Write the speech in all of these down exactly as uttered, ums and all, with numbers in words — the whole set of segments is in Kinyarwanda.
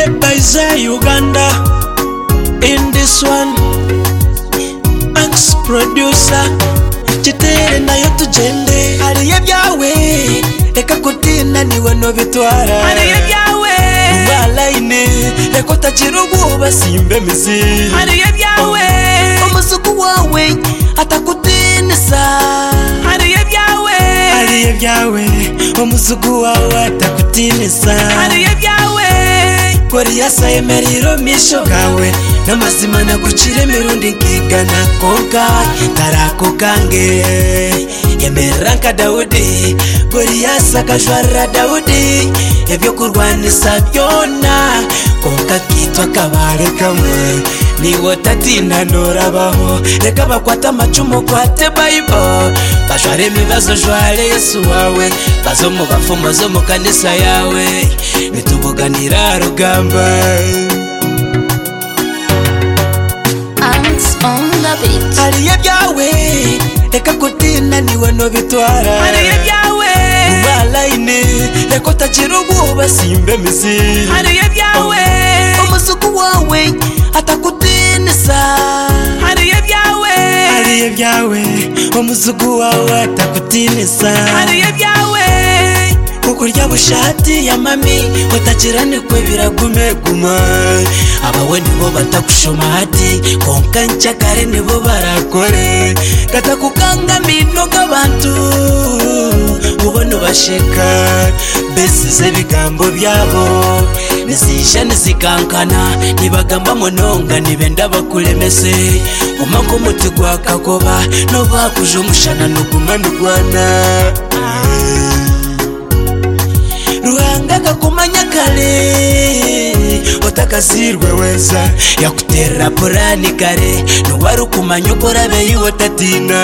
Made by Zay Uganda. In this one, Axe producer Chitere nayo tugende. Hariye byawe reka kutina niwe no bitwara. Hariye byawe Mbalaine reka utagira ubwoba simbe mizi. Hariye byawe umusuku wawe atakutinisa. Hariye byawe Hariye byawe umusuku wawe atakutinisa. Hariye byawe Kori yasaye meriro misho gawe namazima nagucire mirundi nkigana konka tarako kange yemeranka Daudi Kori yasaka jwara Daudi ebyo kurwanisa byona konka kitwa kabare kamwe niwo tatina norabaho reka bakwata amacumu kwate Bible bashware mibazo jware Yesu wawe bazo mu bafumo zo mu kanisa yawe nitubuganira rugamba. Axe on the beat. Hariye byawe reka kutina niwe no bitwara. Hariye byawe Mbalaine reka utagira ubwoba simbe mizi. Hariye byawe umusuku wawe atakutinisa. Hariye byawe Hariye byawe umusuku wawe atakutinisa. Hariye byawe kukurya bushati ya mami utagira nikwe biragumeguma. Abawe nibo batakushoma hati konka nchakare nibo barakore katakukanga mino gabantu ubona basheka besize bigambo byabo nisisha nisikankana nibagamba mononga nibenda bakulemese umako muti gwakakoba no bakuje umushana nukumanugwana. Ruhanga gakumanya kale otakazirwe weza yakutera purani kare nuwaru kumanya ukora beyi watatina.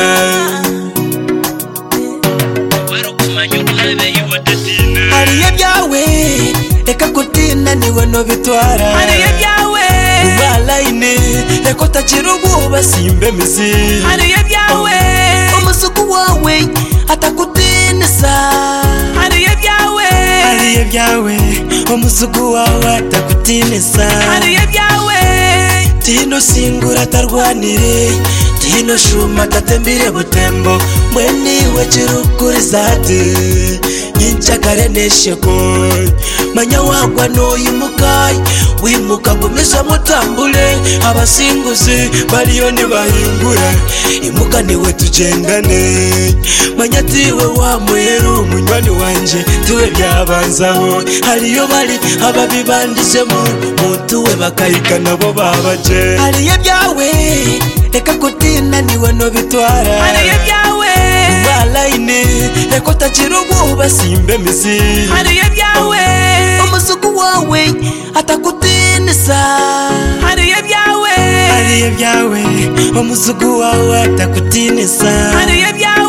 Nuwaru kumanya ukora beyi watatina. Hariye byawe reka kutina niwe no bitwara. Hariye byawe Mbalaine reka utagira ubwoba simbe mizi. Hariye byawe umusuku wawe atakutinisa. Hariye byawe Hariye byawe umusuku wawe atakutinisa. Hariye byawe tino singura tarwanire tino shuma tatembire butembo mweni wechirukuri zate nyinchakare nesheko manya wagwa noyimukai wimuka gumisha mutambule abasinguzi baliyo nibahingura imuka niwe tugendane manya tiwe wa mweru munywani wanje tiwe byabanzaho hariyo bali ababibandisemo muntu we bakayika nabo babaje. Hariye byawe reka kutina niwe no bitwara. Hariye byawe Mbalaine reka utagira ubwoba simbe mizi. Hariye byawe umusuku wawe atakutinisa. Hariye byawe Hariye byawe umusuku wawe atakutinisa. Hariye byawe